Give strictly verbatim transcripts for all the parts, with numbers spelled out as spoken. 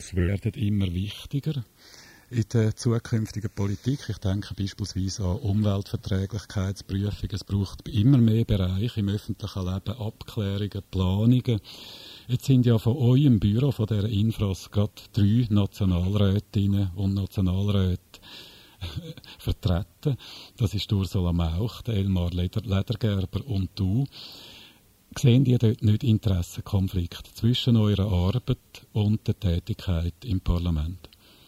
Jobs werden immer wichtiger in der zukünftigen Politik. Ich denke beispielsweise an Umweltverträglichkeitsprüfungen. Es braucht immer mehr Bereiche im öffentlichen Leben, Abklärungen, Planungen. Jetzt sind ja von eurem Büro, von dieser Infras, gerade drei Nationalrätinnen und Nationalräte vertreten. Das ist Ursula Mauch, Elmar Leder- Ledergerber und du. Sehen ihr dort nicht Interessenkonflikt zwischen eurer Arbeit und der Tätigkeit im Parlament?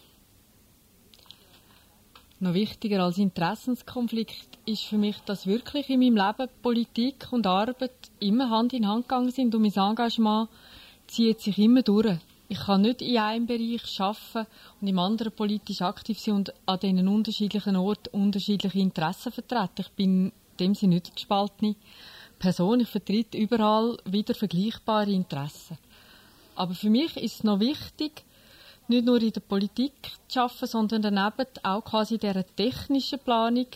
Noch wichtiger als Interessenskonflikt ist für mich, dass wirklich in meinem Leben Politik und Arbeit immer Hand in Hand gegangen sind und mein Engagement zieht sich immer durch. Ich kann nicht in einem Bereich arbeiten und im anderen politisch aktiv sein und an diesen unterschiedlichen Orten unterschiedliche Interessen vertreten. Ich bin in dem Sinne nicht eine gespaltene Person. Ich vertrete überall wieder vergleichbare Interessen. Aber für mich ist es noch wichtig, nicht nur in der Politik zu arbeiten, sondern daneben auch quasi in dieser technischen Planung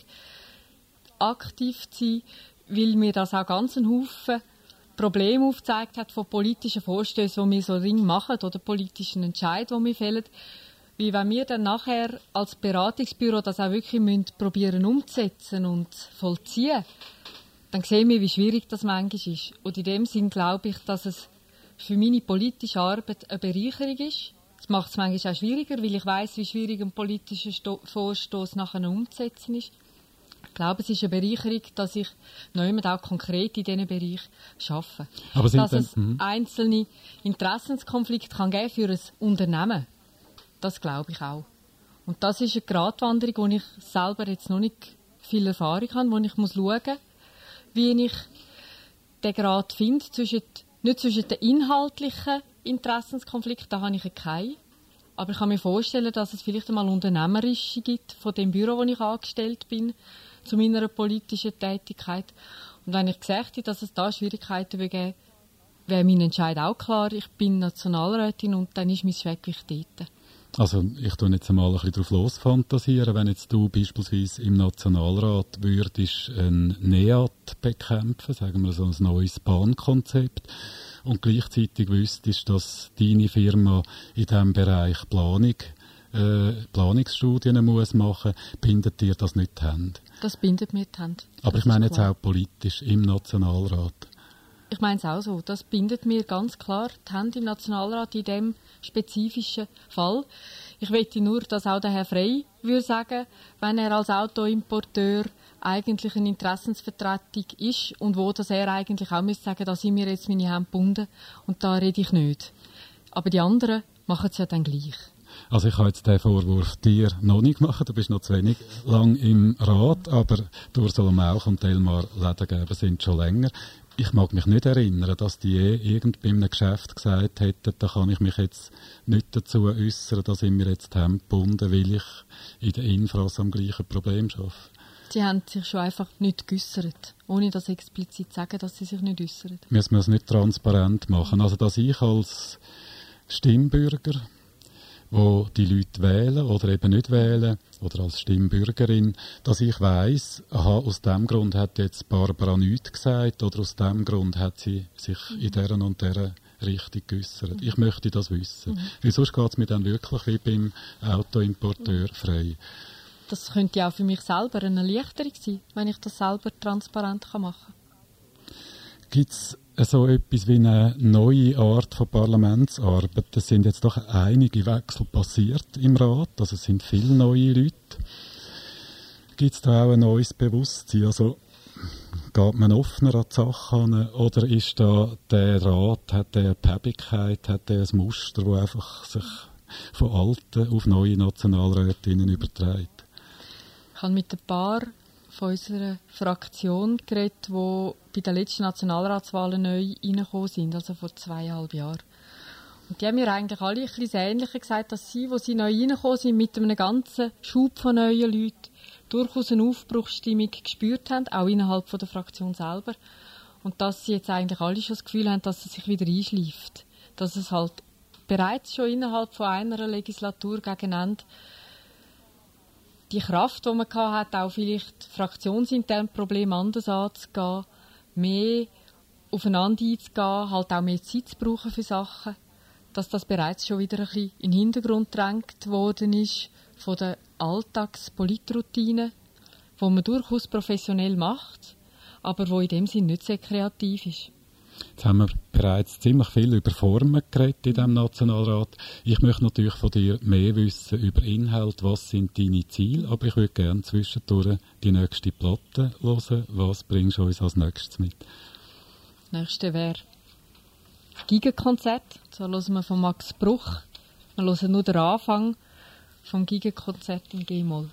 aktiv zu sein, weil mir das auch ganz einen Haufen Probleme aufgezeigt hat von politischen Vorstößen, die wir so Ring machen oder politischen Entscheidungen, die wir fällen. Weil wenn wir dann nachher als Beratungsbüro das auch wirklich müssen probieren umzusetzen und vollziehen, dann sehen wir, wie schwierig das manchmal ist. Und in dem Sinn glaube ich, dass es für meine politische Arbeit eine Bereicherung ist. Das macht es manchmal auch schwieriger, weil ich weiss, wie schwierig ein politischer Sto- Vorstoß nachher umzusetzen ist. Ich glaube, es ist eine Bereicherung, dass ich noch immer auch konkret in diesen Bereich arbeite. Aber sind dass denn, es mhm. einzelne Interessenskonflikte kann geben für ein Unternehmen, das glaube ich auch. Und das ist eine Gratwanderung, wo ich selber jetzt noch nicht viel Erfahrung habe, wo ich muss schauen muss, wie ich den Grad finde, zwischen, nicht zwischen den inhaltlichen Interessenskonflikten, da habe ich keinen. Aber ich kann mir vorstellen, dass es vielleicht einmal Unternehmerische gibt, von dem Büro, wo ich angestellt bin, zu meiner politischen Tätigkeit. Und wenn ich gesagt habe, dass es da Schwierigkeiten geben, wäre mein Entscheid auch klar. Ich bin Nationalrätin und dann ist mein Schwergewicht dort. Also ich tue jetzt einmal ein bisschen drauf losfantasieren, wenn jetzt du beispielsweise im Nationalrat würdest ein NEAT bekämpfen, sagen wir so ein neues Bahnkonzept, und gleichzeitig wüsstest, dass deine Firma in diesem Bereich Planung, äh, Planungsstudien muss machen, bindet dir das nicht die Hände? Das bindet mir die Hände. Aber das ich meine jetzt klar. auch politisch im Nationalrat. Ich meine es auch so. Das bindet mir ganz klar die Hände im Nationalrat in diesem spezifischen Fall. Ich möchte nur, dass auch der Herr Frey würde sagen, wenn er als Autoimporteur eigentlich eine Interessensvertretung ist und wo das er eigentlich auch müsste sagen, da sind mir jetzt meine Hände gebunden und da rede ich nicht. Aber die anderen machen es ja dann gleich. Also ich habe jetzt den Vorwurf dir noch nicht gemacht, du bist noch zu wenig lang im Rat, aber Ursula Mauch und Elmar Ledergerber sind schon länger. Ich mag mich nicht erinnern, dass die je irgend bei einem Geschäft gesagt hätten, da kann ich mich jetzt nicht dazu äußern, da sind wir jetzt gebunden, weil ich in der Infras am gleichen Problem arbeite. Sie haben sich schon einfach nicht geäussert, ohne das explizit zu sagen, dass sie sich nicht äussern. Müssen wir es nicht transparent machen. Also dass ich als Stimmbürger, wo die Leute wählen oder eben nicht wählen, oder als Stimmbürgerin, dass ich weiss, aha, aus dem Grund hat jetzt Barbara nichts gesagt oder aus dem Grund hat sie sich mhm. in dieser und dieser Richtung geäussert. Mhm. Ich möchte das wissen. Mhm. Weil sonst geht es mir dann wirklich wie beim Autoimporteur mhm. frei. Das könnte ja auch für mich selber eine Erleichterung sein, wenn ich das selber transparent machen kann. Gibt es so etwas wie eine neue Art von Parlamentsarbeit? Es sind jetzt doch einige Wechsel passiert im Rat, also es sind viele neue Leute. Gibt es da auch ein neues Bewusstsein? Also geht man offener an die Sache an, oder ist da der Rat, hat der eine Päbigkeit, hat der ein Muster, das einfach sich von alten auf neue Nationalrätinnen überträgt? Ich habe mit ein paar von unserer Fraktion geredet, die bei den letzten Nationalratswahlen neu reingekommen sind, also vor zweieinhalb Jahren. Und die haben mir eigentlich alle ein bisschen das Ähnliche gesagt, dass sie, wo sie neu reingekommen sind, mit einem ganzen Schub von neuen Leuten durchaus eine Aufbruchsstimmung gespürt haben, auch innerhalb von der Fraktion selber. Und dass sie jetzt eigentlich alle schon das Gefühl haben, dass es sich wieder einschleift. Dass es halt bereits schon innerhalb von einer Legislatur gegen Ende die Kraft, die man hatte, auch vielleicht fraktionsintern Probleme anders anzugehen, mehr aufeinander einzugehen, halt auch mehr Zeit zu brauchen für Sachen, dass das bereits schon wieder ein bisschen in den Hintergrund gedrängt worden ist von der Alltagspolitroutine, die man durchaus professionell macht, aber wo in dem Sinn nicht sehr kreativ ist. Jetzt haben wir bereits ziemlich viel über Formen geredet in diesem Nationalrat. Ich möchte natürlich von dir mehr wissen über Inhalt. Was sind deine Ziele? Aber ich würde gerne zwischendurch die nächste Platte hören. Was bringst du uns als nächstes mit? Das nächste wäre Gigenkonzert. So hören wir von Max Bruch. Wir hören nur den Anfang vom Gigenkonzert in G-Moll.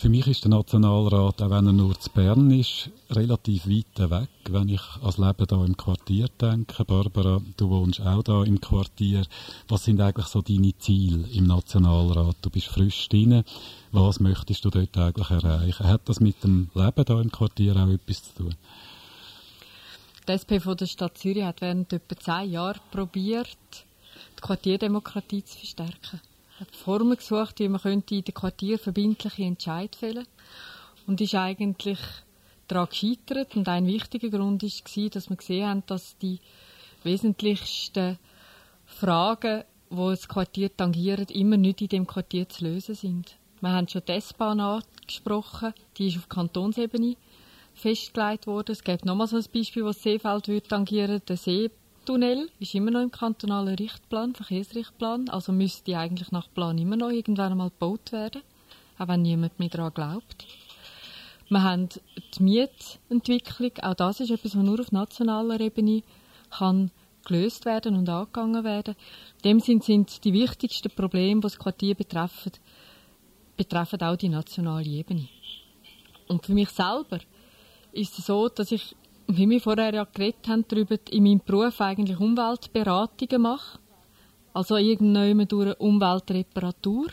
Für mich ist der Nationalrat, auch wenn er nur zu Bern ist, relativ weit weg. Wenn ich ans Leben hier im Quartier denke, Barbara, du wohnst auch hier im Quartier. Was sind eigentlich so deine Ziele im Nationalrat? Du bist frisch drin. Was möchtest du dort eigentlich erreichen? Hat das mit dem Leben hier im Quartier auch etwas zu tun? Die S P von der Stadt Zürich hat während etwa zehn Jahren probiert, die Quartierdemokratie zu verstärken. Hat Formen gesucht, wie man könnte in den Quartier verbindliche Entscheid fällen. Und ist eigentlich daran gescheitert. Und ein wichtiger Grund war, dass wir gesehen haben, dass die wesentlichsten Fragen, die das Quartier tangieren, immer nicht in dem Quartier zu lösen sind. Wir haben schon die S-Bahn angesprochen, die ist auf Kantonsebene festgelegt worden. Es gibt nochmal so ein Beispiel, das das Seefeld tangieren, der See. Tunnel ist immer noch im kantonalen Richtplan, Verkehrsrichtplan, also müsste eigentlich nach Plan immer noch irgendwann einmal gebaut werden, auch wenn niemand mehr daran glaubt. Wir haben die Mietentwicklung, auch das ist etwas, was nur auf nationaler Ebene kann gelöst werden und angegangen werden. In dem Sinne sind die wichtigsten Probleme, die das Quartier betreffen, betreffen auch die nationale Ebene. Und für mich selber ist es so, dass ich, wie wir vorher ja geredet haben, darüber in meinem Beruf eigentlich Umweltberatungen mache. Also irgendwann durch Umweltreparatur.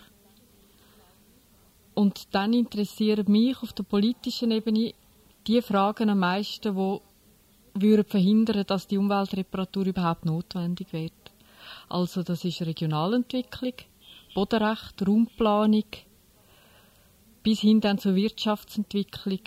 Und dann interessieren mich auf der politischen Ebene die Fragen am meisten, die würden verhindern, dass die Umweltreparatur überhaupt notwendig wird. Also das ist Regionalentwicklung, Bodenrecht, Raumplanung, bis hin dann zur Wirtschaftsentwicklung.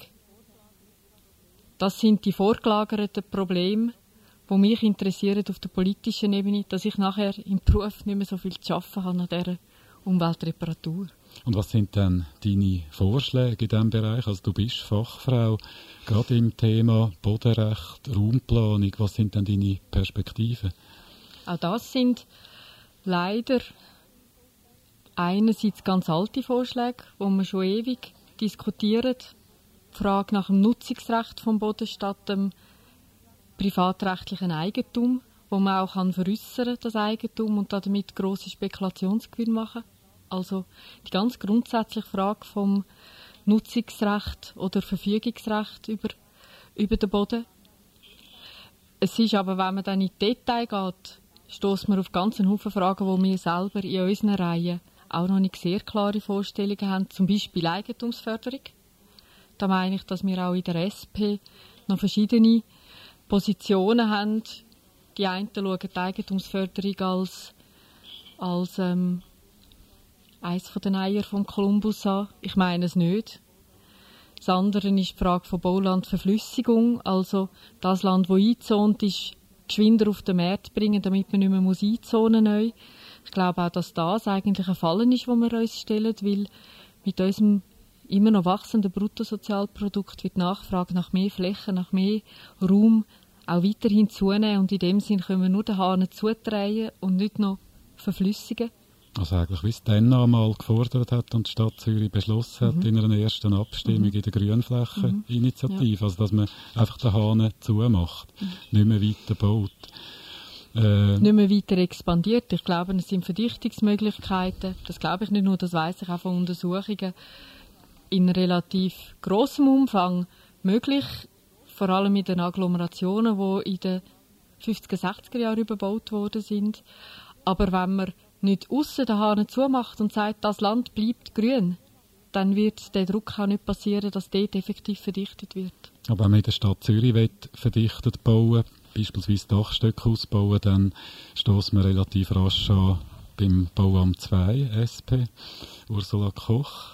Das sind die vorgelagerten Probleme, die mich interessieren auf der politischen Ebene, dass ich nachher im Beruf nicht mehr so viel zu arbeiten habe an dieser Umweltreparatur. Und was sind dann deine Vorschläge in diesem Bereich? Also du bist Fachfrau, gerade im Thema Bodenrecht, Raumplanung. Was sind dann deine Perspektiven? Auch das sind leider einerseits ganz alte Vorschläge, die wir schon ewig diskutieren. Die Frage nach dem Nutzungsrecht vom Boden statt dem privatrechtlichen Eigentum, wo man auch veräussern kann, das Eigentum, und damit grosse Spekulationsgewinne machen. Also die ganz grundsätzliche Frage vom Nutzungsrecht oder Verfügungsrecht über, über den Boden. Es ist aber, wenn man dann in die Detail geht, stößt man auf ganz einen Haufen Fragen, wo wir selber in unseren Reihen auch noch nicht sehr klare Vorstellungen haben. Zum Beispiel Eigentumsförderung. Da meine ich, dass wir auch in der S P noch verschiedene Positionen haben. Die einen schauen die Eigentumsförderung als, als ähm, eines von den Eiern vom Kolumbus an. Ich meine es nicht. Das andere ist die Frage von Baulandverflüssigung, also das Land, das eingezont ist, geschwinder auf den Markt bringen, damit man nicht mehr muss einzonen muss. Ich glaube auch, dass das eigentlich ein Fallen ist, den wir uns stellen, weil mit unserem immer noch wachsenden Bruttosozialprodukt wird die Nachfrage nach mehr Fläche, nach mehr Raum auch weiterhin zunehmen, und in dem Sinn können wir nur den Hahn zudrehen und nicht noch verflüssigen. Also eigentlich, wie es dann einmal gefordert hat und die Stadt Zürich beschlossen hat, mhm. in einer ersten Abstimmung mhm. in der Grünflächeninitiative, mhm. also dass man einfach den Hahn zumacht, mhm. nicht mehr weiter baut. Äh, nicht mehr weiter expandiert. Ich glaube, es sind Verdichtungsmöglichkeiten, das glaube ich nicht nur, das weiss ich auch von Untersuchungen, in relativ grossem Umfang möglich, vor allem in den Agglomerationen, die in den fünfziger, sechziger Jahren überbaut worden sind. Aber wenn man nicht aussen den Hahn zumacht und sagt, das Land bleibt grün, dann wird der Druck auch nicht passieren, dass dort effektiv verdichtet wird. Aber wenn man in der Stadt Zürich will, verdichtet bauen, beispielsweise Dachstöcke ausbauen, dann stößt man relativ rasch an beim Bauamt zwei, S P, Ursula Koch.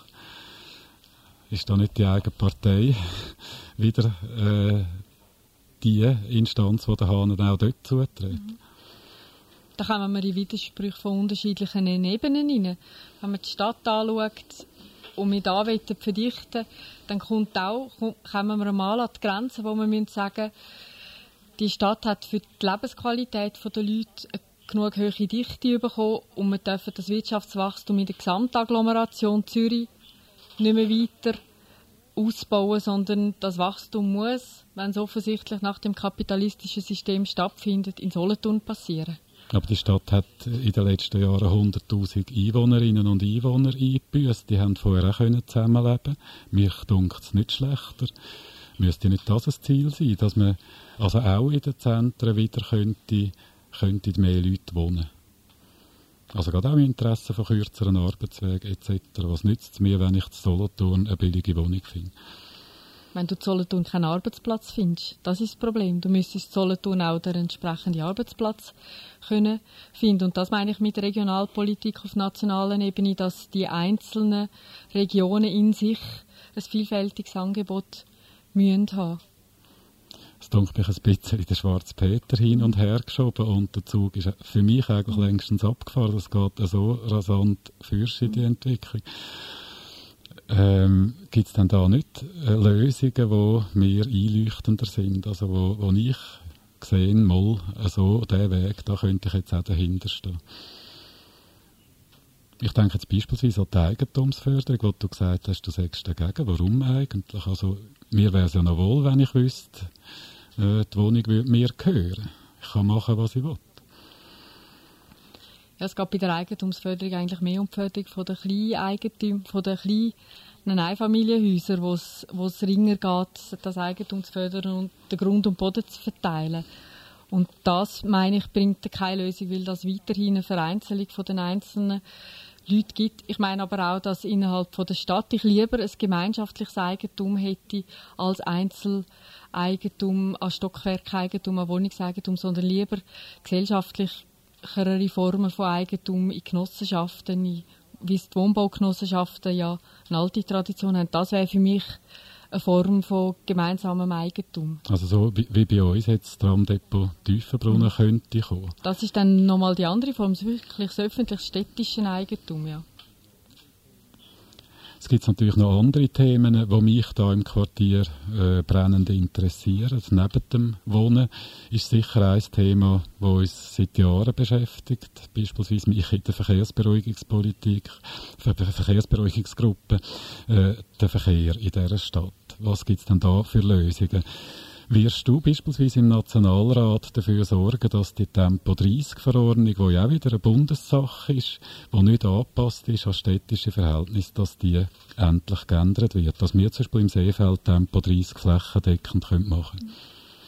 Ist da nicht die eigene Partei wieder äh, die Instanz, die den Hahn auch dort zutritt? Mhm. Da kommen wir in Widersprüche von unterschiedlichen Ebenen hinein. Wenn man die Stadt anschaut und wir da verdichten, dann kommt auch, kommen wir mal an die Grenze, wo wir sagen müssen, die Stadt hat für die Lebensqualität der Leute genug hohe Dichte bekommen und wir dürfen das Wirtschaftswachstum in der Gesamtagglomeration Zürich nicht mehr weiter ausbauen, sondern das Wachstum muss, wenn es offensichtlich nach dem kapitalistischen System stattfindet, in Solothurn passieren. Aber die Stadt hat in den letzten Jahren hunderttausend Einwohnerinnen und Einwohner eingebüßt. Die haben vorher auch zusammenleben. Mir dunkt es nicht schlechter. Müsste nicht das ein Ziel sein, dass man also auch in den Zentren wieder könnte, könnte mehr Leute wohnen? Also gerade auch im Interesse von kürzeren Arbeitswegen et cetera. Was nützt es mir, wenn ich in Solothurn eine billige Wohnung finde? Wenn du in Solothurn keinen Arbeitsplatz findest, das ist das Problem. Du müsstest in Solothurn auch den entsprechenden Arbeitsplatz können finden. Und das meine ich mit Regionalpolitik auf nationaler Ebene, dass die einzelnen Regionen in sich ein vielfältiges Angebot müssen haben. Es dunkelt mich ein bisschen der schwarze Peter hin und her geschoben und der Zug ist für mich eigentlich längstens abgefahren. Das geht so rasant fürst in die Entwicklung. Ähm, gibt es denn da nicht äh, Lösungen, die mir einleuchtender sind? Also wo, wo ich sehe, mal so, diesen Weg, da könnte ich jetzt auch dahinter stehen. Ich denke jetzt beispielsweise an die Eigentumsförderung, wo du gesagt hast, du sagst dagegen. Warum eigentlich? Also, mir wäre es ja noch wohl, wenn ich wüsste, äh, die Wohnung würde mir gehören. Ich kann machen, was ich will. Ja, es geht bei der Eigentumsförderung eigentlich mehr um die Förderung von den kleinen Eigentümern, von den kleinen Einfamilienhäusern, wo es, wo es ringer geht, das Eigentum zu fördern und den Grund und Boden zu verteilen. Und das, meine ich, bringt keine Lösung, weil das weiterhin eine Vereinzelung von den einzelnen Leuten gibt. Ich meine aber auch, dass innerhalb von der Stadt ich lieber ein gemeinschaftliches Eigentum hätte als Einzeleigentum, als Stockwerkeigentum, als Wohnungseigentum, sondern lieber gesellschaftlich Formen von Eigentum in Genossenschaften, in, wie es die Wohnbaugenossenschaften ja eine alte Tradition haben. Das wäre für mich eine Form von gemeinsamem Eigentum. Also so wie, wie bei uns jetzt das Tramdepot Tiefenbrunnen mhm. könnte kommen. Das ist dann nochmal die andere Form, das wirklich das öffentlich städtische Eigentum, ja. Es gibt natürlich noch andere Themen, die mich da im Quartier äh, brennend interessieren. Neben dem Wohnen ist sicher ein Thema, das uns seit Jahren beschäftigt. Beispielsweise mich in der Verkehrsberuhigungspolitik, für die Verkehrsberuhigungsgruppe, äh, der Verkehr in dieser Stadt. Was gibt es denn da für Lösungen? Wirst du beispielsweise im Nationalrat dafür sorgen, dass die Tempo dreißig Verordnung, die ja auch wieder eine Bundessache ist, die nicht angepasst ist an städtische Verhältnisse, dass die endlich geändert wird? Dass wir zum Beispiel im Seefeld Tempo dreißig flächendeckend machen können?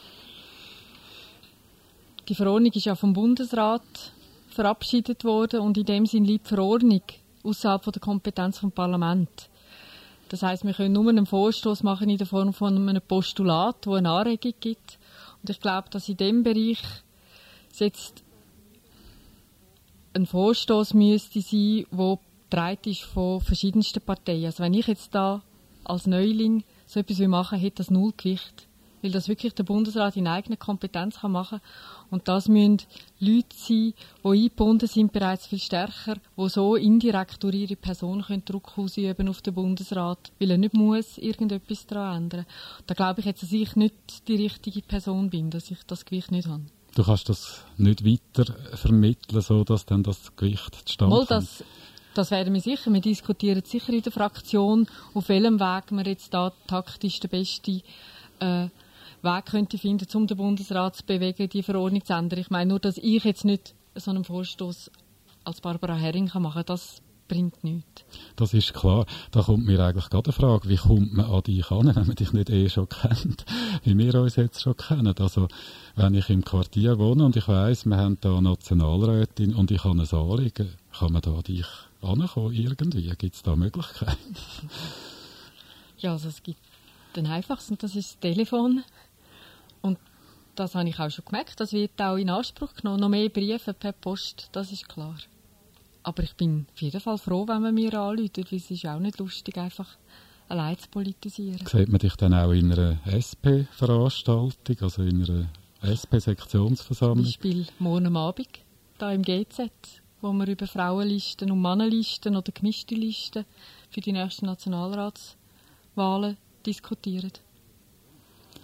Die Verordnung ist ja vom Bundesrat verabschiedet worden und in dem Sinne liegt die Verordnung außerhalb der Kompetenz des Parlaments. Das heisst, wir können nur einen Vorstoß machen in der Form von einem Postulat, wo eine Anregung gibt. Und ich glaube, dass in diesem Bereich jetzt ein Vorstoß müsste sein, der getragen ist von verschiedensten Parteien. Also wenn ich jetzt da als Neuling so etwas machen will, hätte das null Gewicht. Weil das wirklich der Bundesrat in eigener Kompetenz machen kann. Und das müssen Leute sein, die eingebunden sind, bereits viel stärker, die so indirekt durch ihre Person können Druck ausüben auf den Bundesrat, weil er nicht muss irgendetwas daran ändern. Da glaube ich jetzt, dass ich nicht die richtige Person bin, dass ich das Gewicht nicht habe. Du kannst das nicht weiter vermitteln, so dass dann das Gewicht zustande kommt? Das, das werden wir sicher. Wir diskutieren sicher in der Fraktion, auf welchem Weg wir jetzt da taktisch den besten äh, Weg könnte finden, um den Bundesrat zu bewegen, die Verordnung zu ändern. Ich meine nur, dass ich jetzt nicht so einen Vorstoß als Barbara Hering machen kann, das bringt nichts. Das ist klar. Da kommt mir eigentlich gerade eine Frage, wie kommt man an dich an, wenn man dich nicht eh schon kennt, wie wir uns jetzt schon kennen. Also, wenn ich im Quartier wohne und ich weiss, wir haben da eine Nationalrätin und ich habe ein Anliegen, kann man da an dich ankommen irgendwie? Gibt es da Möglichkeiten? Ja, also es gibt den einfachsten, das ist das Telefon. Und das habe ich auch schon gemerkt, das wird auch in Anspruch genommen. Noch mehr Briefe per Post, das ist klar. Aber ich bin auf jeden Fall froh, wenn man mir anruft, weil es ist auch nicht lustig, einfach allein zu politisieren. Sieht man dich dann auch in einer S P-Veranstaltung, also in einer S P-Sektionsversammlung? Zum Beispiel morgen am Abend, hier im G Z, wo wir über Frauenlisten und Mannenlisten oder gemischte Listen für die nächsten Nationalratswahlen diskutieren.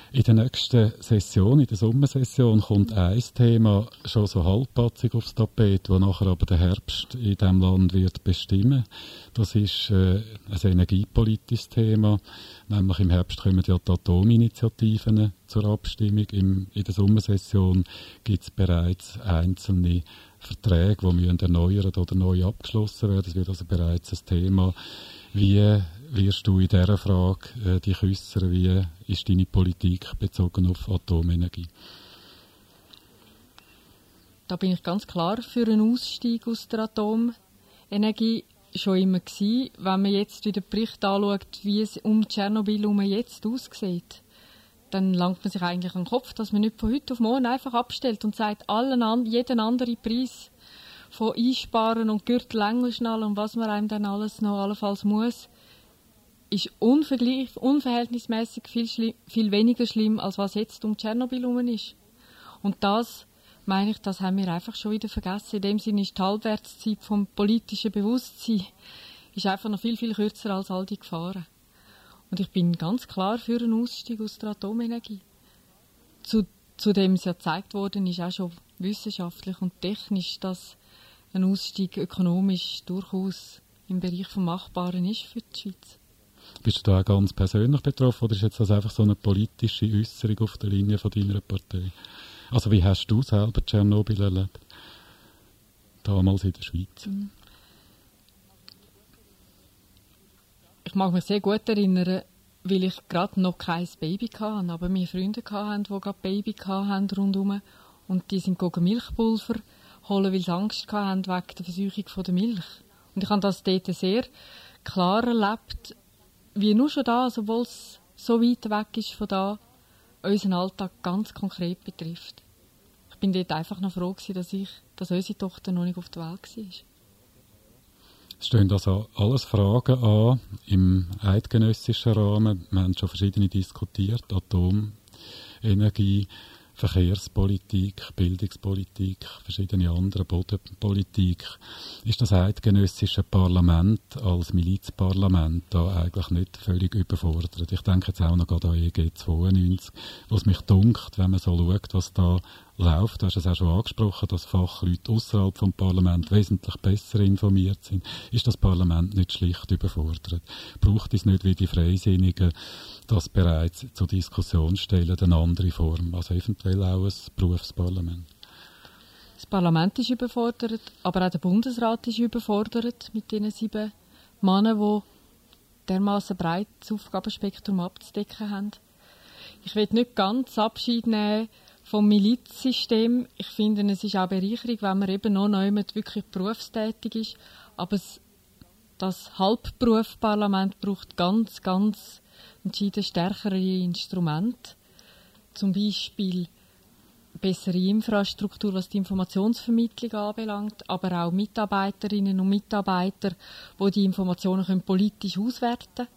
In der nächsten Session, in der Sommersession, kommt ein Thema schon so halbpatzig aufs Tapet, das nachher aber der Herbst in diesem Land wird bestimmen. Das ist äh, ein energiepolitisches Thema. Nämlich im Herbst kommen ja die Atominitiativen zur Abstimmung. Im, in der Sommersession gibt es bereits einzelne Verträge, die müssen erneuert oder neu abgeschlossen werden. Das wird also bereits ein Thema. Wie wirst du in dieser Frage äh, dich äußern? Wie ist deine Politik bezogen auf Atomenergie? Da bin ich ganz klar für einen Ausstieg aus der Atomenergie schon immer gewesen. Wenn man jetzt wieder den Bericht anschaut, wie es um Tschernobyl herum jetzt aussieht, dann langt man sich eigentlich an den Kopf, dass man nicht von heute auf morgen einfach abstellt und sagt, allen an, jeden anderen Preis von Einsparen und Gürtel länger schnallen und was man einem dann alles noch allenfalls muss, ist unvergleich, unverhältnismäßig viel, schlimm, viel weniger schlimm, als was jetzt um Tschernobyl herum ist. Und das, meine ich, das haben wir einfach schon wieder vergessen. In dem Sinne ist die Halbwertszeit vom politischen Bewusstsein ist einfach noch viel, viel kürzer als all die Gefahren. Und ich bin ganz klar für einen Ausstieg aus der Atomenergie. Zu, zu dem es ja gezeigt worden ist, auch schon wissenschaftlich und technisch, dass ein Ausstieg ökonomisch durchaus im Bereich vom Machbaren ist für die Schweiz. Bist du da auch ganz persönlich betroffen oder ist jetzt das einfach so eine politische Äußerung auf der Linie von deiner Partei? Also wie hast du selber Tschernobyl erlebt? Damals in der Schweiz. Mhm. Ich mag mich sehr gut erinnern, weil ich gerade noch kein Baby hatte, aber meine Freunde hatten, die gerade Baby hatten rundherum. Und die sind Milchpulver holen, weil sie Angst hatten wegen der Verseuchung der Milch. Und ich habe das dort sehr klar erlebt, wie nur schon da, obwohl es so weit weg ist von da, unseren Alltag ganz konkret betrifft. Ich bin dort einfach noch froh gewesen, dass, ich, dass unsere Tochter noch nicht auf der Welt war. Es stehen also alles Fragen an im eidgenössischen Rahmen. Wir haben schon verschiedene diskutiert. Atomenergie, Verkehrspolitik, Bildungspolitik, verschiedene andere, Bodenpolitik. Ist das eidgenössische Parlament als Milizparlament da eigentlich nicht völlig überfordert? Ich denke jetzt auch noch an E G zweiundneunzig, was mich dunkt, wenn man so schaut, was da läuft. Du hast es auch schon angesprochen, dass Fachleute außerhalb vom Parlament wesentlich besser informiert sind. Ist das Parlament nicht schlicht überfordert? Braucht es nicht wie die Freisinnigen das bereits zur Diskussion stellen, eine andere Form, also eventuell auch ein Berufsparlament? Das Parlament ist überfordert, aber auch der Bundesrat ist überfordert mit den sieben Männern, die dermassen breit das Aufgabenspektrum abzudecken haben. Ich will nicht ganz Abschied nehmen vom Milizsystem. Ich finde, es ist auch Bereicherung, wenn man eben noch jemand wirklich berufstätig ist. Aber es, das Halbberufsparlament braucht ganz, ganz entschieden stärkere Instrumente. Zum Beispiel bessere Infrastruktur, was die Informationsvermittlung anbelangt, aber auch Mitarbeiterinnen und Mitarbeiter, die die Informationen können politisch auswerten können.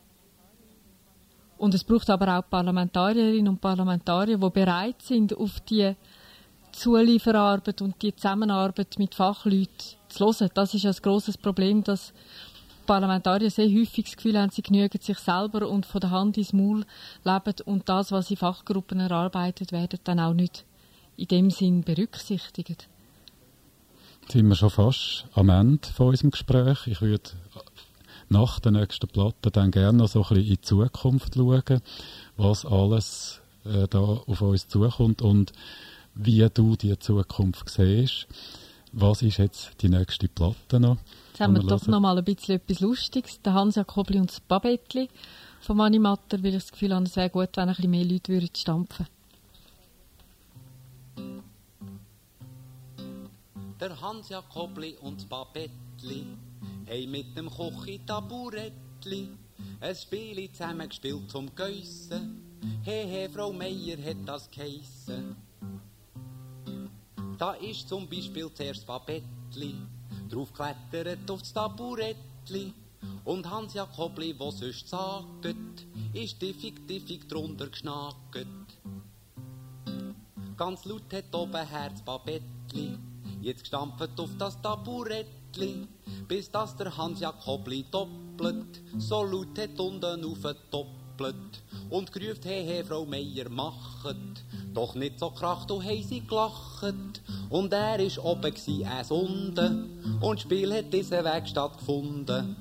Und es braucht aber auch Parlamentarierinnen und Parlamentarier, die bereit sind, auf die Zulieferarbeit und die Zusammenarbeit mit Fachleuten zu hören. Das ist ein grosses Problem, dass Parlamentarier sehr häufig das Gefühl haben, sie genügen sich selber und von der Hand ins Maul leben und das, was in Fachgruppen erarbeitet werden, dann auch nicht in dem Sinn berücksichtigt. Jetzt sind wir schon fast am Ende von unserem Gespräch. Ich würde nach der nächsten Platte dann gerne noch so ein bisschen in die Zukunft schauen, was alles äh, da auf uns zukommt und wie du die Zukunft siehst. Was ist jetzt die nächste Platte noch? Jetzt haben wir, wir doch noch mal ein bisschen etwas Lustiges. Der Hans Jakobli und das Babettli vom Animator, weil ich das Gefühl habe, es wäre gut, wenn ein bisschen mehr Leute würden stampfen. Der Hans Jakobli und das Babettli haben mit dem Kochi Taburettli ein Spiel zusammen gespielt zum Geissen. He, he, Frau Meier hat das geheissen. Da ist zum Beispiel zuerst Babettli drauf klettert auf das Taburettli. Und Hans Jakobli, wo sonst sagt, ist tiffig, tiffig drunter geschnackt. Ganz laut hat oben Herz Babettli jetzt gestampft auf das Taburettli, bis dass der Hans Jakobli doppelt, so laut hat unten aufgetoppelt. gehoppelt und gerufen, hey, hey, Frau Meier, machet. Doch nicht so kracht und haben sie gelacht. Und er war oben gsi, es unten, und das Spiel hat diesen Weg stattgefunden.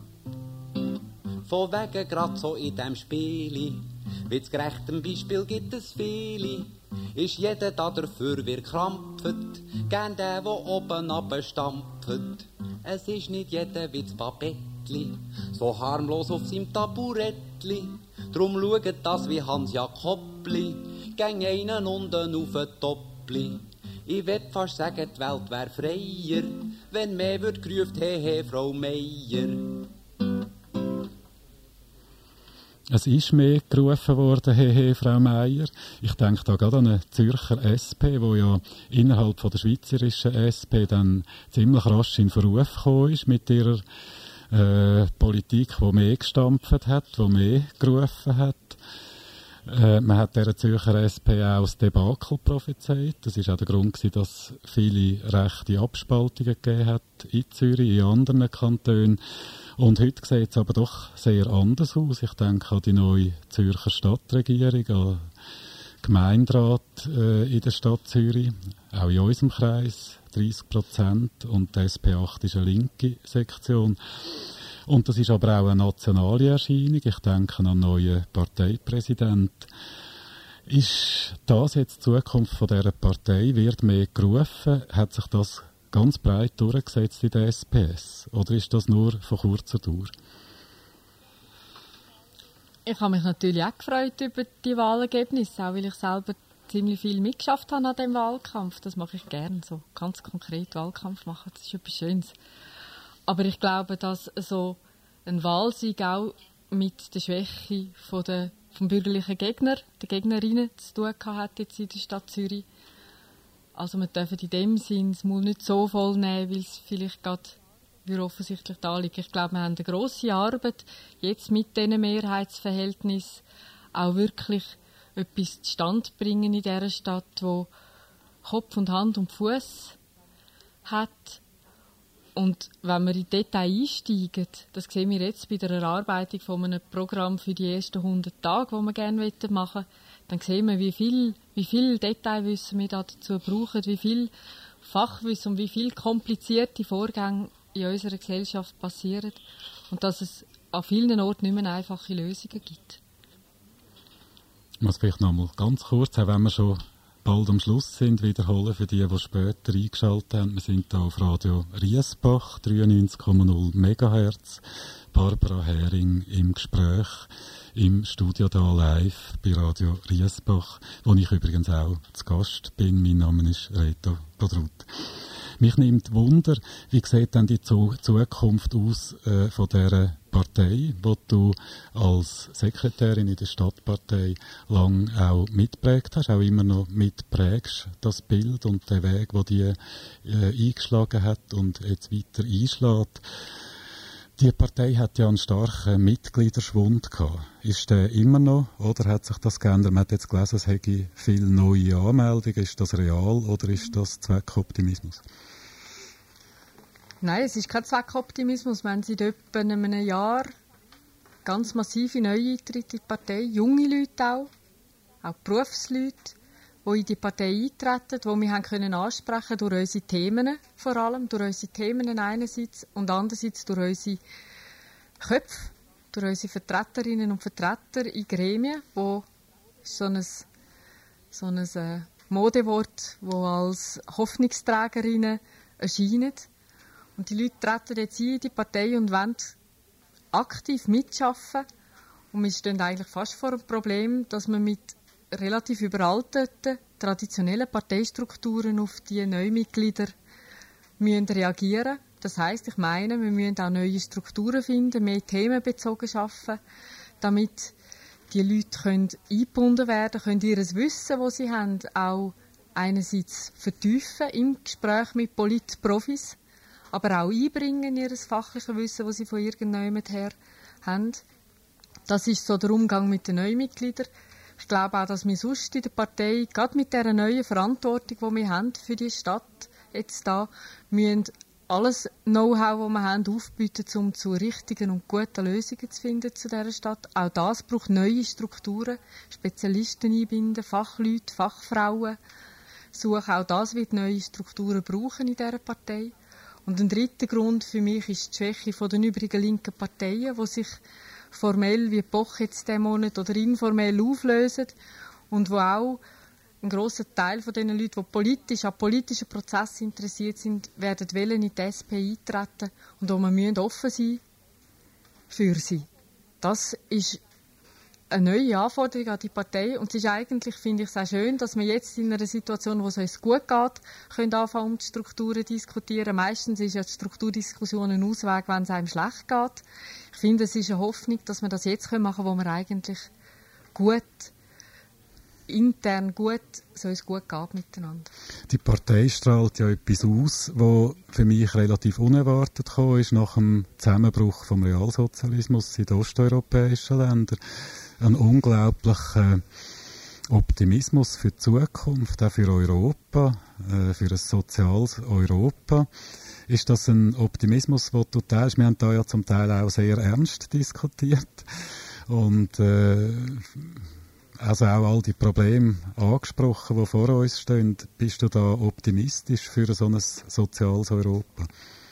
Von wegen grad so in dem Spieli, wie zu gerechtem Beispiel gibt es viele, ist jeder da dafür, wir krampft, gern der, der oben runterstampft. Es ist nicht jeder wie das Papettli, so harmlos auf seinem Taburettli. Drum schaut das wie Hans Jakobli, gäng einen unten auf den Toppli. Ich würd fast sagen, die Welt wär freier, wenn mehr wird gerufen, hey, hey, Frau Meier. Es ist mehr gerufen worden, hey, hey, Frau Meier. Ich denke da gerade an eine Zürcher S P, die ja innerhalb von der schweizerischen S P dann ziemlich rasch in Verruf gekommen ist mit ihrer äh, Politik, die mehr gestampft hat, die mehr gerufen hat. Äh, man hat dieser Zürcher S P auch das Debakel prophezeit. Das war auch der Grund gewesen, dass es viele rechte Abspaltungen gegeben hat in Zürich, in anderen Kantonen. Und heute sieht es aber doch sehr anders aus. Ich denke an die neue Zürcher Stadtregierung, an den Gemeinderat äh, in der Stadt Zürich, auch in unserem Kreis, dreißig Prozent, und die S P acht ist eine linke Sektion. Und das ist aber auch eine nationale Erscheinung. Ich denke an einen neuen Parteipräsidenten. Ist das jetzt die Zukunft von dieser Partei? Wird mehr gerufen? Hat sich das ganz breit durchgesetzt in der S P S? Oder ist das nur von kurzer Dauer? Ich habe mich natürlich auch gefreut über die Wahlergebnisse, auch weil ich selber ziemlich viel mitgeschafft habe an diesem Wahlkampf. Das mache ich gerne, so ganz konkret Wahlkampf machen, das ist etwas Schönes. Aber ich glaube, dass so ein Wahlsieg auch mit der Schwäche von der, vom bürgerlichen Gegner, der Gegnerinnen zu tun hat jetzt in der Stadt Zürich. Also wir dürfen in dem Sinn das Maul nicht so voll nehmen, weil es vielleicht gerade offensichtlich da liegt. Ich glaube, wir haben eine grosse Arbeit, jetzt mit diesen Mehrheitsverhältnissen auch wirklich etwas zustande bringen in dieser Stadt, wo Kopf und Hand und Fuß hat. Und wenn wir in Detail einsteigen, das sehen wir jetzt bei der Erarbeitung von einem Programm für die ersten hundert Tage, das wir gerne machen wollen, dann sehen wir, wie viel, wie viel Detailwissen wir dazu brauchen, wie viel Fachwissen und wie viel komplizierte Vorgänge in unserer Gesellschaft passieren und dass es an vielen Orten nicht mehr einfache Lösungen gibt. Ich muss vielleicht noch mal ganz kurz, auch wenn wir schon bald am Schluss sind, wiederholen für die, die später eingeschaltet haben. Wir sind hier auf Radio Riesbach, dreiundneunzig Komma null Megahertz. Barbara Hering im Gespräch im Studio da live bei Radio Riesbach, wo ich übrigens auch zu Gast bin. Mein Name ist Reto Bodrut. Mich nimmt Wunder, wie sieht denn die Zukunft aus äh, von dieser Partei, die du als Sekretärin in der Stadtpartei lang auch mitprägt hast, auch immer noch mitprägst, das Bild und den Weg, den die äh, eingeschlagen hat und jetzt weiter einschlägt. Die Partei hat ja einen starken Mitgliederschwund gehabt. Ist der immer noch, oder hat sich das geändert? Man hat jetzt gelesen, es hätte viele neue Anmeldungen. Ist das real oder ist das Zweckoptimismus? Nein, es ist kein Zweckoptimismus. Wir haben seit etwa einem Jahr ganz massive Neueintritte in die Partei. Junge Leute auch, auch Berufsleute, die in die Partei eintreten, die wir haben können ansprechen durch unsere Themen, vor allem durch unsere Themen einerseits und andererseits durch unsere Köpfe, durch unsere Vertreterinnen und Vertreter in Gremien, wo so ein, so ein äh, Modewort, wo als Hoffnungsträgerinnen erscheinen. Und die Leute treten jetzt ein in die Partei und wollen aktiv mitschaffen. Und wir stehen eigentlich fast vor dem Problem, dass wir mit relativ überalterten, traditionellen Parteistrukturen auf die Neumitglieder müssen reagieren. Das heisst, ich meine, wir müssen auch neue Strukturen finden, mehr themenbezogen arbeiten, damit die Leute können eingebunden werden können, ihr Wissen, das sie haben, auch einerseits vertiefen im Gespräch mit Politprofis, aber auch einbringen, ihr fachliches Wissen, das sie von irgendjemandem her haben. Das ist so der Umgang mit den Neumitgliedern. Ich glaube auch, dass wir sonst in der Partei, gerade mit dieser neuen Verantwortung, die wir haben für die Stadt jetzt da, müssen alles Know-how, das wir haben, aufbieten, um zu richtigen und guten Lösungen zu finden zu dieser Stadt. Auch das braucht neue Strukturen, Spezialisten einbinden, Fachleute, Fachfrauen suchen. Auch das wird neue Strukturen brauchen in dieser Partei. Und ein dritter Grund für mich ist die Schwäche der übrigen linken Parteien, die sich formell wie Poch jetzt diesen Monat oder informell auflösen und wo auch ein grosser Teil von den Leuten, die politisch an politischen Prozessen interessiert sind, werden wollen in die S P eintreten und wo wir müssen offen sein für sie. Das ist eine neue Anforderung an die Partei und es ist eigentlich, finde ich, sehr schön, dass wir jetzt in einer Situation, wo es uns gut geht, können anfangen, um die Strukturen zu diskutieren. Meistens ist ja die Strukturdiskussion ein Ausweg, wenn es einem schlecht geht. Ich finde, es ist eine Hoffnung, dass wir das jetzt machen können, wo wir eigentlich gut intern gut, so es gut geht miteinander. Die Partei strahlt ja etwas aus, was für mich relativ unerwartet gekommen ist nach dem Zusammenbruch vom Realsozialismus in den osteuropäischen Ländern. Ein unglaublicher Optimismus für die Zukunft, auch für Europa, für ein soziales Europa. Ist das ein Optimismus, den du teilst? Wir haben da ja zum Teil auch sehr ernst diskutiert und äh, also auch all die Probleme angesprochen, die vor uns stehen. Bist du da optimistisch für so ein soziales Europa?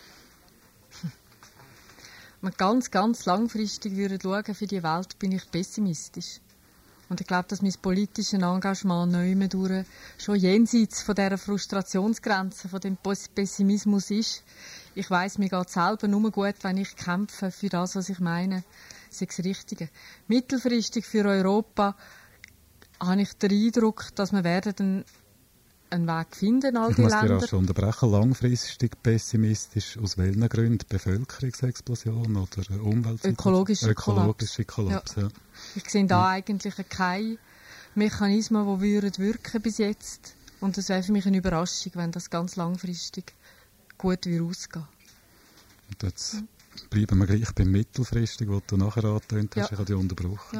Wenn wir ganz, ganz langfristig schauen für die Welt, bin ich pessimistisch. Und ich glaube, dass mein politisches Engagement neu mehr durch schon jenseits von dieser Frustrationsgrenze, von dem Pessimismus ist. Ich weiss, mir geht es selber nur gut, wenn ich kämpfe für das, was ich meine. Das ist das Richtige. Mittelfristig für Europa habe ich den Eindruck, dass wir werden einen Weg finden, all die Länder. Ich muss dir auch schon unterbrechen. Langfristig pessimistisch aus welchen Gründen? Bevölkerungsexplosion oder Umweltsituation? Ökologische, Ökologische Kollaps. Ja. Ja. Ich sehe da ja. eigentlich keine Mechanismen, die würden wirken bis jetzt. Und das wäre für mich eine Überraschung, wenn das ganz langfristig gut ausgehen. Und jetzt hm. bleiben wir gleich beim mittelfristig, was du nachher angetönt hast. Ja. Ich habe dich unterbrochen. Ja.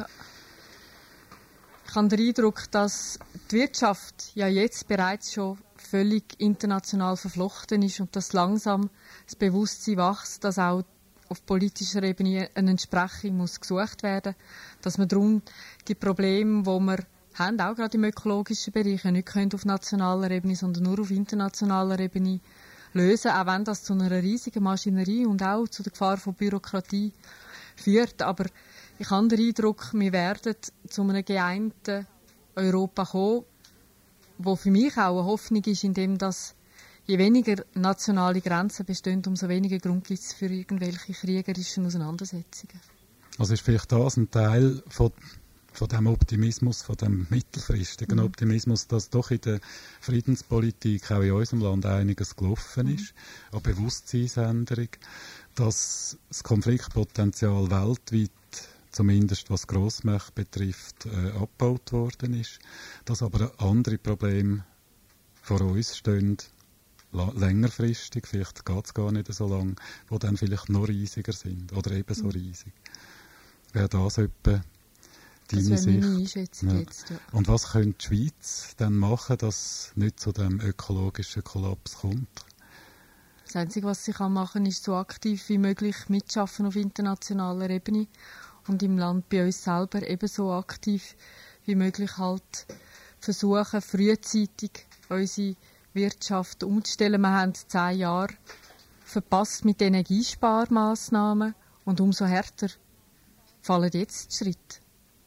Ich habe den Eindruck, dass die Wirtschaft ja jetzt bereits schon völlig international verflochten ist und dass langsam das Bewusstsein wächst, dass auch auf politischer Ebene eine Entsprechung muss gesucht werden muss, dass man darum die Probleme, die wir haben, auch gerade im ökologischen Bereich, nicht können auf nationaler Ebene, sondern nur auf internationaler Ebene lösen, auch wenn das zu einer riesigen Maschinerie und auch zu der Gefahr von Bürokratie führt. Aber ich habe den Eindruck, wir werden zu einem geeinten Europa kommen, wo für mich auch eine Hoffnung ist, indem dass je weniger nationale Grenzen bestehen, umso weniger Grund gibt es für irgendwelche kriegerischen Auseinandersetzungen. Also ist vielleicht das ein Teil von, von dem Optimismus, von dem mittelfristigen mhm. Optimismus, dass doch in der Friedenspolitik auch in unserem Land einiges gelaufen ist, mhm. an Bewusstseinsänderung, dass das Konfliktpotenzial weltweit zumindest was Grossmächte betrifft, äh, abgebaut worden ist, dass aber andere Probleme vor uns stehen, längerfristig, vielleicht geht es gar nicht so lang, die dann vielleicht noch riesiger sind oder ebenso mhm. riesig. Wäre das etwa deine das Sicht? Meine Einschätzung ja. jetzt, ja. Und was könnte die Schweiz dann machen, dass nicht zu dem ökologischen Kollaps kommt? Das Einzige, was sie machen kann, ist so aktiv wie möglich mitschaffen auf internationaler Ebene und im Land bei uns selber ebenso aktiv wie möglich halt versuchen, frühzeitig unsere Wirtschaft umzustellen. Wir haben zehn Jahre verpasst mit Energiesparmaßnahmen und umso härter fallen jetzt die Schritte.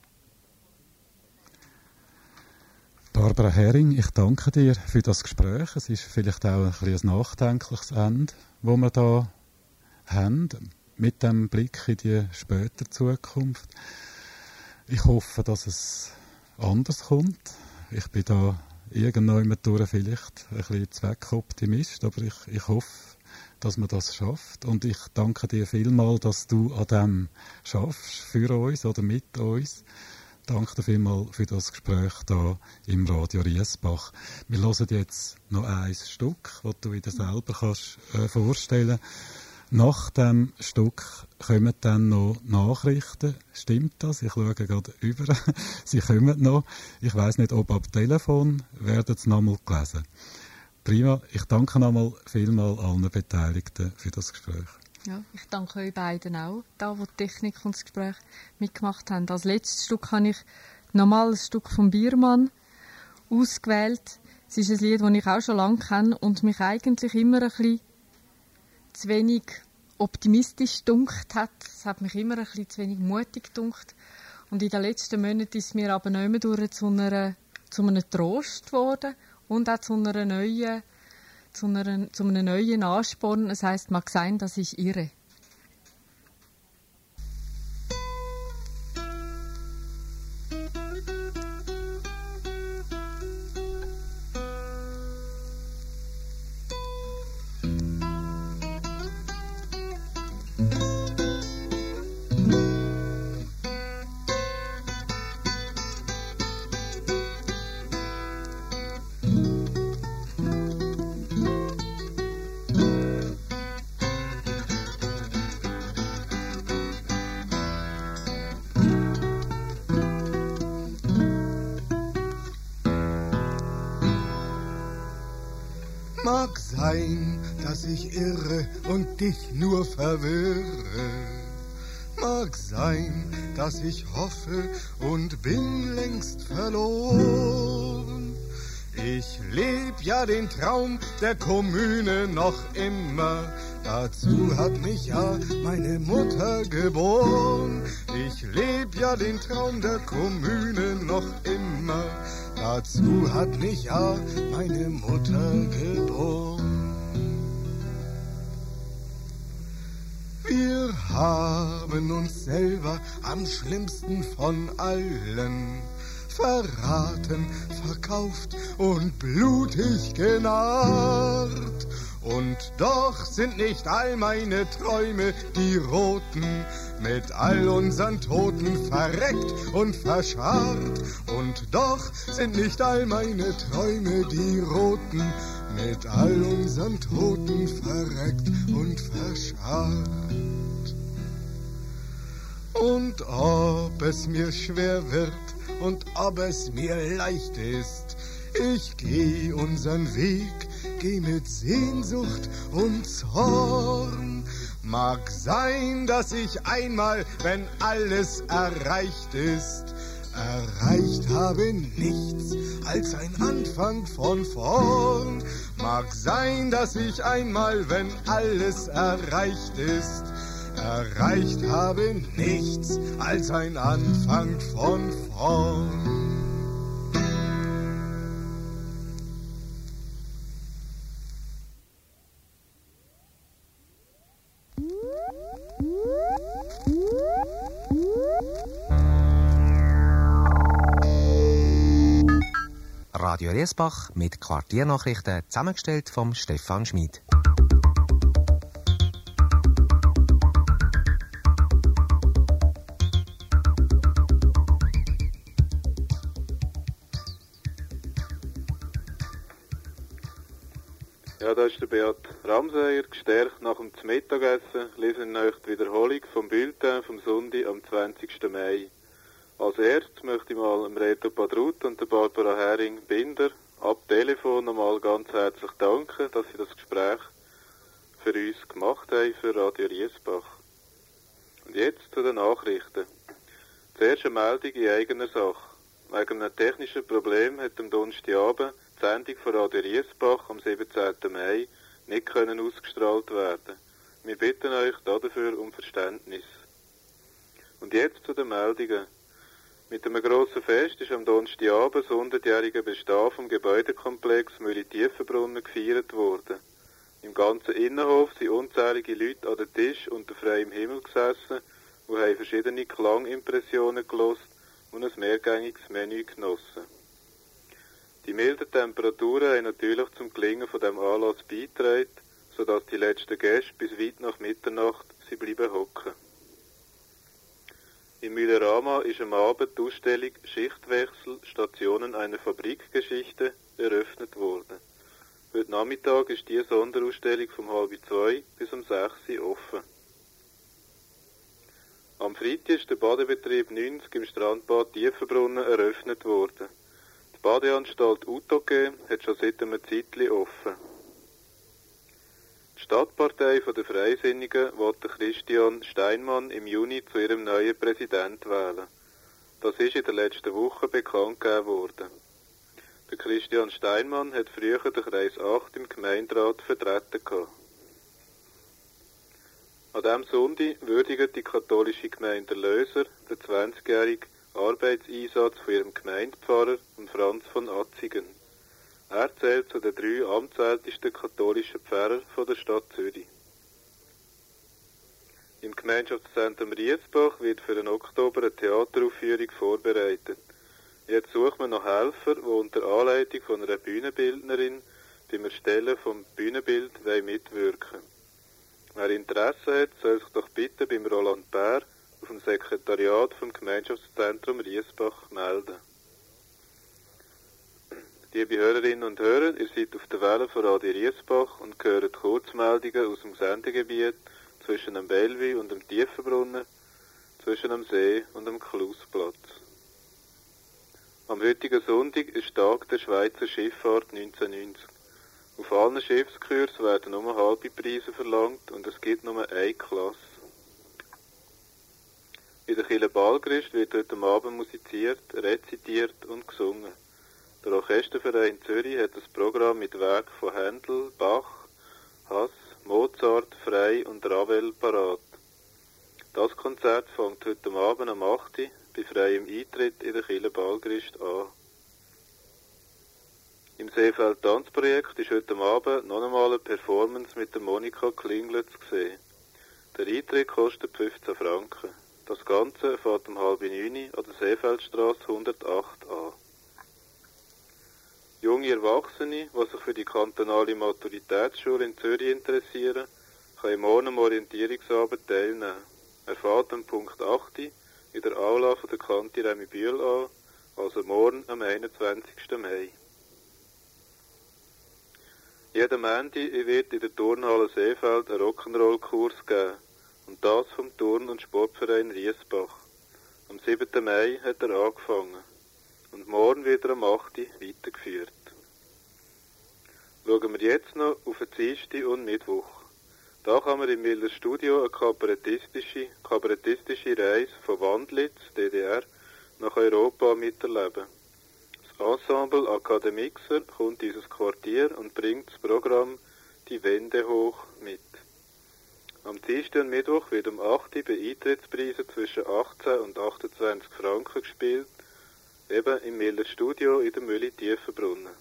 Barbara Hering, ich danke dir für das Gespräch. Es ist vielleicht auch ein, ein nachdenkliches Ende, das wir hier haben, mit dem Blick in die spätere Zukunft. Ich hoffe, dass es anders kommt. Ich bin da irgendwann durch vielleicht ein bisschen Zweckoptimist, aber ich, ich hoffe, dass man das schafft. Und ich danke dir vielmals, dass du an dem schaffst, für uns oder mit uns. Danke dir vielmals für das Gespräch hier im Radio Riesbach. Wir hören jetzt noch ein Stück, das du dir selber kannst, äh, vorstellen kannst. Nach dem Stück kommen dann noch Nachrichten. Stimmt das? Ich schaue gerade über. Sie kommen noch. Ich weiss nicht, ob ab Telefon werden sie noch mal gelesen. Prima. Ich danke nochmal vielmal allen Beteiligten für das Gespräch. Ja, ich danke euch beiden auch, da wo die Technik und das Gespräch mitgemacht haben. Als letztes Stück habe ich nochmal ein Stück vom Biermann ausgewählt. Es ist ein Lied, das ich auch schon lange kenne und mich eigentlich immer ein bisschen zu wenig optimistisch gedunkt hat. Es hat mich immer ein bisschen zu wenig mutig gedunkt. Und in den letzten Monaten ist es mir aber nicht mehr durch zu, einer, zu einem Trost geworden und auch zu einer neuen Zu, einer, zu einem neuen Ansporn. Es heisst, mag sein, dass ich irre. Mag sein, dass ich irre und dich nur verwirre. Mag sein, dass ich hoffe und bin längst verloren. Ich leb ja den Traum der Kommune noch immer. Dazu hat mich ja meine Mutter geboren. Ich leb ja den Traum der Kommune noch immer. Dazu hat mich ja meine Mutter geboren. Wir haben uns selber am schlimmsten von allen verraten, verkauft und blutig genarrt. Und doch sind nicht all meine Träume die roten, mit all unseren Toten verreckt und verscharrt. Und doch sind nicht all meine Träume die roten, mit all unseren Toten verreckt und verscharrt. Und ob es mir schwer wird und ob es mir leicht ist, ich geh unseren Weg, geh mit Sehnsucht und Zorn. Mag sein, dass ich einmal, wenn alles erreicht ist, erreicht habe nichts als ein Anfang von vorn. Mag sein, dass ich einmal, wenn alles erreicht ist, erreicht habe nichts als ein Anfang von vorn. Radio Riesbach mit Quartiernachrichten, zusammengestellt vom Stefan Schmid. Ja, da ist der Beat Ramseyer, gestärkt nach dem Mittagessen, lesen euch die Wiederholung vom Bulletin vom Sonntag am zwanzigsten Mai. Als erstes möchte ich mal dem Reto Padrut und der Barbara Hering-Binder ab Telefon nochmal ganz herzlich danken, dass sie das Gespräch für uns gemacht haben, für Radio Riesbach. Und jetzt zu den Nachrichten. Zuerst eine Meldung in eigener Sache. Wegen einem technischen Problem hat am Donnerstagabend die Sendung von Radio Riesbach am siebenzehnten Mai nicht können ausgestrahlt werden. Wir bitten euch dafür um Verständnis. Und jetzt zu den Meldungen. Mit einem grossen Fest ist am Donnerstagabend das hundertjährige Bestehen vom Gebäudekomplex Mühle-Tiefenbrunnen gefeiert worden. Im ganzen Innenhof sind unzählige Leute an den Tisch unter freiem Himmel gesessen und haben verschiedene Klangimpressionen gelost und ein mehrgängiges Menü genossen. Die milden Temperaturen haben natürlich zum Gelingen von dem Anlass beigetragen, sodass die letzten Gäste bis weit nach Mitternacht sie bleiben hocken. Im Mühlerama ist am Abend die Ausstellung Schichtwechsel, Stationen einer Fabrikgeschichte eröffnet worden. Heute Nachmittag ist diese Sonderausstellung vom halb zwei bis um sechs Uhr offen. Am Freitag ist der Badebetrieb neunzig im Strandbad Tiefenbrunnen eröffnet worden. Die Badeanstalt Utoge hat schon seit einem Zeitchen offen. Die Stadtpartei der Freisinnigen wollte Christian Steinmann im Juni zu ihrem neuen Präsidenten wählen. Das ist in der letzten Woche bekannt gegeben worden. Der Christian Steinmann hat früher den Kreis acht im Gemeinderat vertreten gehabt. An diesem Sonntag würdigt die katholische Gemeinde Löser den zwanzigjährigen Arbeitseinsatz von ihrem Gemeindepfarrer Franz von Atzigen. Er zählt zu den drei amtsältesten katholischen Pfarrern von der Stadt Zürich. Im Gemeinschaftszentrum Riesbach wird für den Oktober eine Theateraufführung vorbereitet. Jetzt sucht man noch Helfer, die unter Anleitung von einer Bühnenbildnerin beim Erstellen vom Bühnenbild mitwirken wollen. Wer Interesse hat, soll sich doch bitte beim Roland Bär auf dem Sekretariat vom Gemeinschaftszentrum Riesbach melden. Liebe Hörerinnen und Hörer, ihr seid auf der Welle von Radio Riesbach und hört Kurzmeldungen aus dem Sendegebiet zwischen dem Bellevue und dem Tiefenbrunnen, zwischen dem See und dem Klausplatz. Am heutigen Sonntag ist Tag der Schweizer Schifffahrt neunzehnhundertneunzig. Auf allen Schiffskursen werden nur halbe Preise verlangt und es gibt nur eine Klasse. In der Kirche Balgrist wird heute Abend musiziert, rezitiert und gesungen. Der Orchesterverein Zürich hat das Programm mit Werken von Händel, Bach, Hass, Mozart, Frey und Ravel parat. Das Konzert fängt heute Abend um acht Uhr bei freiem Eintritt in der Kirche Balgrist an. Im Seefeld Tanzprojekt ist heute Abend noch einmal eine Performance mit der Monika Klingler zu sehen. Der Eintritt kostet fünfzehn Franken. Das Ganze fährt um halb neun an der Seefeldstrasse hundertacht an. Junge Erwachsene, die sich für die kantonale Maturitätsschule in Zürich interessieren, können morgen am Orientierungsabend teilnehmen. Er fährt am Punkt acht Uhr in der Aula von der Kanti Remi Bühl an, also morgen am einundzwanzigsten Mai. Jeden Montag wird in der Turnhalle Seefeld ein Rock'n'Roll-Kurs geben, und das vom Turn- und Sportverein Riesbach. Am siebten Mai hat er angefangen, und morgen wird er am achten weitergeführt. Schauen wir jetzt noch auf den Dienstag und Mittwoch. Da kann man im Miller Studio eine kabarettistische, kabarettistische Reise von Wandlitz, D D R, nach Europa miterleben. Das Ensemble Akademixer kommt in unser Quartier und bringt das Programm «Die Wände hoch» mit. Am Dienstag und Mittwoch wird um acht Uhr bei Eintrittspreisen zwischen achtzehn und achtundzwanzig Franken gespielt, eben im Miller Studio in der Mühle Tiefenbrunnen.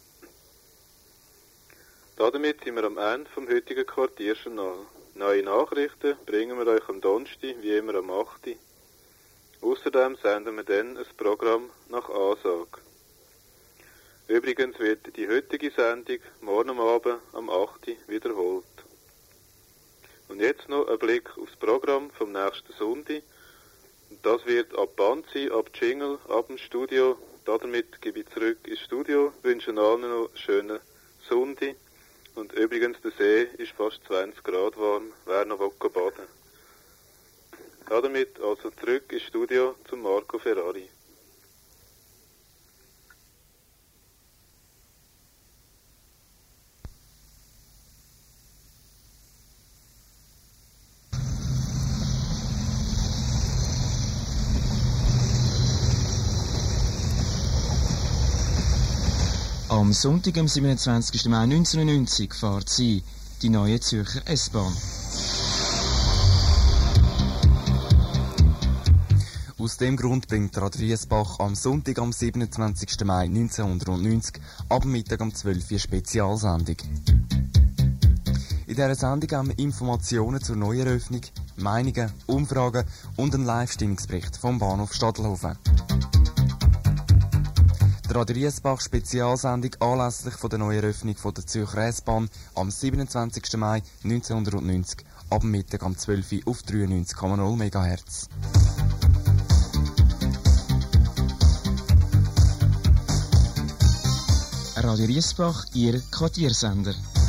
Damit sind wir am Ende vom heutigen Quartierjournal. Neue Nachrichten bringen wir euch am Donnerstag, wie immer am acht Uhr. Außerdem senden wir dann ein Programm nach Ansage. Übrigens wird die heutige Sendung morgen am Abend am acht Uhr wiederholt. Und jetzt noch ein Blick aufs Programm vom nächsten Sonntag. Das wird ab Band sein, ab Jingle, ab dem Studio. Damit gebe ich zurück ins Studio, wünsche allen noch einen schönen Sonntag. Und übrigens, der See ist fast zwanzig Grad warm, wer noch baden will. Damit also zurück ins Studio zu Marco Ferrari. Am Sonntag, am siebenundzwanzigsten Mai neunzehnhundertneunzig, fährt sie die neue Zürcher S-Bahn. Aus dem Grund bringt Radio Riesbach am Sonntag, am siebenundzwanzigsten Mai neunzehnhundertneunzig, ab Mittag um zwölf Uhr eine Spezialsendung. In dieser Sendung haben wir Informationen zur Neueröffnung, Meinungen, Umfragen und einen Live-Stimmungsbericht vom Bahnhof Stadelhofen. Die Radio Riesbach Spezialsendung anlässlich von der Neueröffnung von der Zürcher S-Bahn am siebenundzwanzigsten Mai neunzehnhundertneunzig ab Mittag um zwölf Uhr auf dreiundneunzig Komma null Megahertz. Radio Riesbach, Ihr Quartiersender.